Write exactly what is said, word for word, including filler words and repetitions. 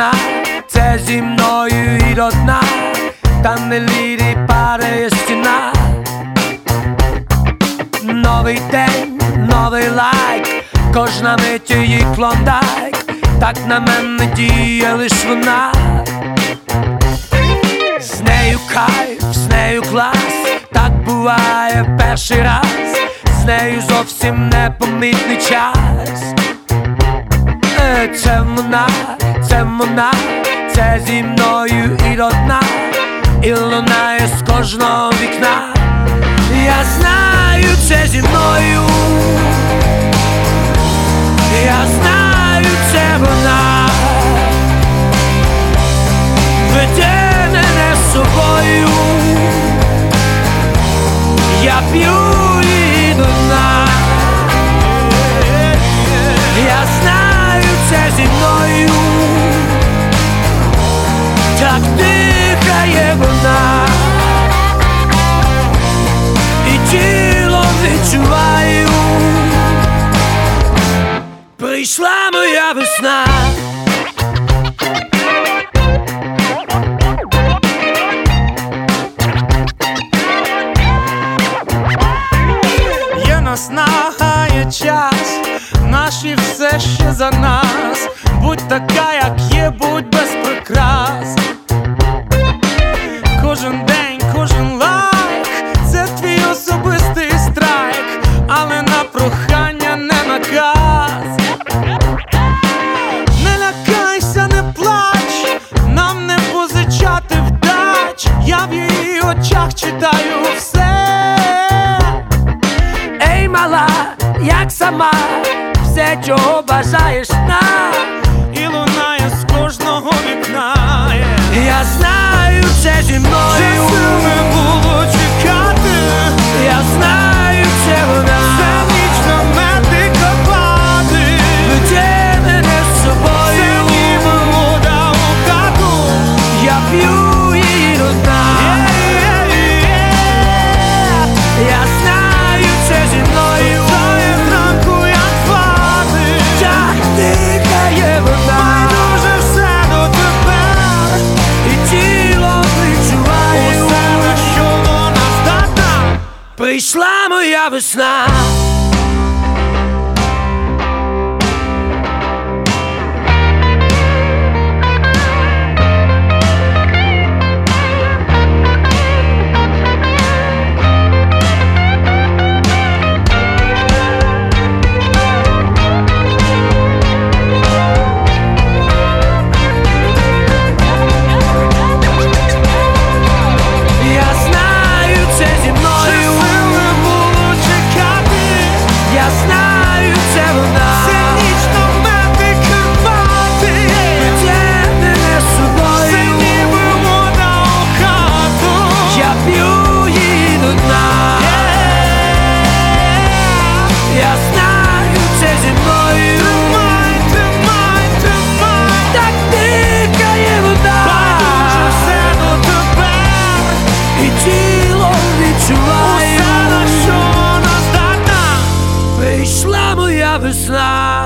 вона, це зі мною і родна, та не лірі падає стіна. Новий день, новий лайк, кожна мить її клондайк, так на мене діє лиш вона. З нею кайф, з нею клас, так буває перший раз, з нею зовсім непомітний час. Е, це вона, це вона, це зі мною і родна, і лунає з кожного вікна. Я знаю, це зі мною, я знаю, це вона, веде мене з собою, я п'ю її до дна. Я знаю, це зі мною, так дихає вона, і тілом відчуваю, прийшла моя весна. Є наснага, є час, наші все ще за нас. Будь така, як є, будь без прикрас. Кожен день, кожен лайк, це твій особистий страйк, але на прохання не наказ. Не лякайся, не плач, нам не позичати вдач. Я в її очах читаю все. Ей, мала, як сама, все, чого бажаєш на, І лунає з кожного вікна. я знаю, це зі мною, Вже сил не було чекати. я знаю, це вона, Це ніч на мети Карпати, веде мене з це собою, ніби вода у хату. я п'ю її до дна. Я знаю, це зі мною, Тає зранку, як спати, так дихає вона, байдуже все дотепер, і тілом відчуваю, усе, на що вона здатна. прийшла моя весна. Я знаю, це зі мною, Сил не було чекати, я знаю, це вона, це ніч на мети Карпати, веде мене з це собою, ніби вода у хату. я п'ю її до дна. Я знаю, це зі мною, Тримай, тримай, тримай, так дихає вода, байдуже все дотепер, і тілом відчуваю, усе, на що вона здатна. прийшла моя весна.